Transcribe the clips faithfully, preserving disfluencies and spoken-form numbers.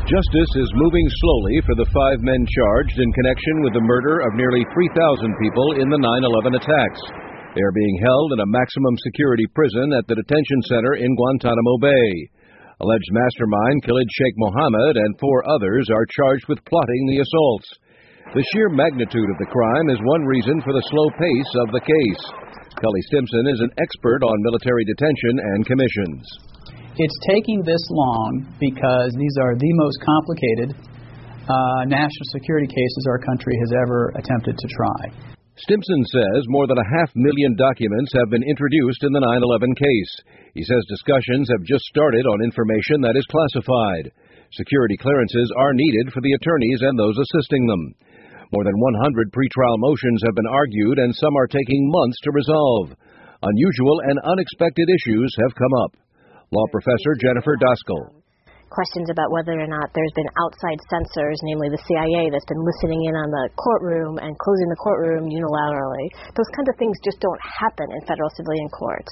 Justice is moving slowly for the five men charged in connection with the murder of nearly three thousand people in the nine eleven attacks. They are being held in a maximum security prison at the detention center in Guantanamo Bay. Alleged mastermind Khalid Sheikh Mohammed and four others are charged with plotting the assaults. The sheer magnitude of the crime is one reason for the slow pace of the case. Cully Stimson is an expert on military detention and commissions. It's taking this long because these are the most complicated uh, national security cases our country has ever attempted to try. Stimson says more than a half million documents have been introduced in the nine eleven case. He says discussions have just started on information that is classified. Security clearances are needed for the attorneys and those assisting them. More than one hundred pretrial motions have been argued, and some are taking months to resolve. Unusual and unexpected issues have come up. Law professor Jennifer Doskel. Questions about whether or not there's been outside censors, namely the C I A, that's been listening in on the courtroom and closing the courtroom unilaterally. Those kinds of things just don't happen in federal civilian courts.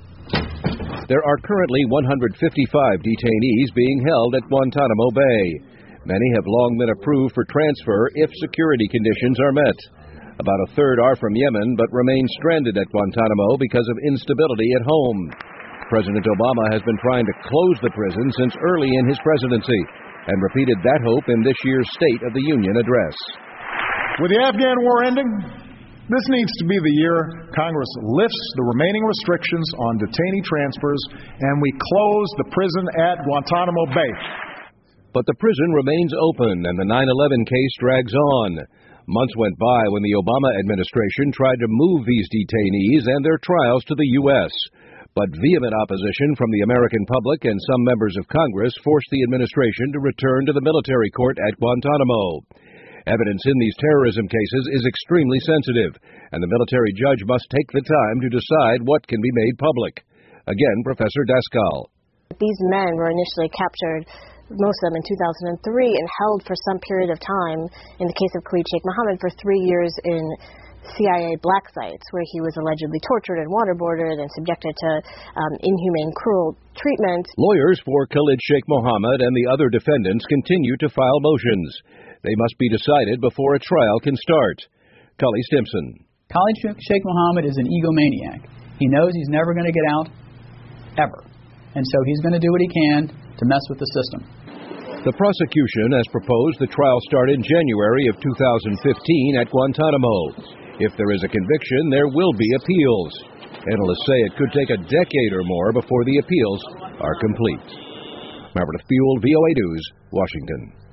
There are currently one hundred fifty-five detainees being held at Guantanamo Bay. Many have long been approved for transfer if security conditions are met. About a third are from Yemen but remain stranded at Guantanamo because of instability at home. President Obama has been trying to close the prison since early in his presidency and repeated that hope in this year's State of the Union address. With the Afghan war ending, this needs to be the year Congress lifts the remaining restrictions on detainee transfers and we close the prison at Guantanamo Bay. But the prison remains open and the nine eleven case drags on. Months went by when the Obama administration tried to move these detainees and their trials to the U S But vehement opposition from the American public and some members of Congress forced the administration to return to the military court at Guantanamo. Evidence in these terrorism cases is extremely sensitive, and the military judge must take the time to decide what can be made public. Again, Professor Doskel. These men were initially captured, most of them in two thousand three, and held for some period of time, in the case of Khalid Sheikh Mohammed, for three years in C I A black sites, where he was allegedly tortured and waterboarded and subjected to um, inhumane, cruel treatment. Lawyers for Khalid Sheikh Mohammed and the other defendants continue to file motions. They must be decided before a trial can start. Cully Stimson. Khalid Sheikh Mohammed is an egomaniac. He knows he's never going to get out, ever. And so he's going to do what he can to mess with the system. The prosecution has proposed the trial start in January of two thousand fifteen at Guantanamo. If there is a conviction, there will be appeals. Analysts say it could take a decade or more before the appeals are complete. Meredith Buell, V O A News, Washington.